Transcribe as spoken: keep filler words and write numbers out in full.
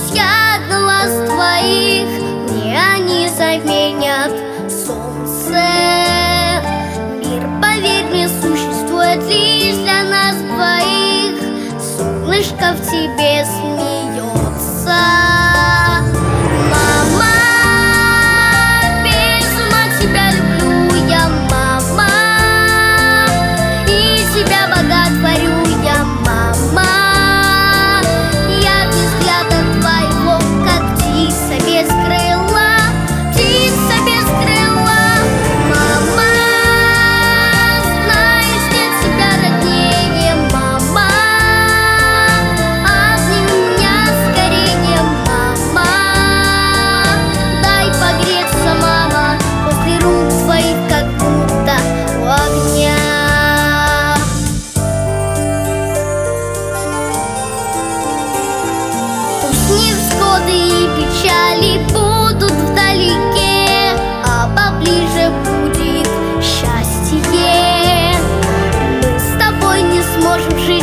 я глаз твоих, мне они заменят солнце. Мир, поверь мне, существует лишь для нас двоих. Солнышко в тебе смеется. Мама, без ума тебя люблю я, мама, и тебя боготворю я, мама. Я без взгляда твоего, как птица без крыла, птица без крыла. Мама, знаешь, нет тебя роднее, мама. Обними меня скорее, мама. Дай погреться, мама, после рук твоих, как будто у огня. Пусть невзгоды и печали будут вдалеке, а поближе будет счастье. Мы с тобой не сможем жить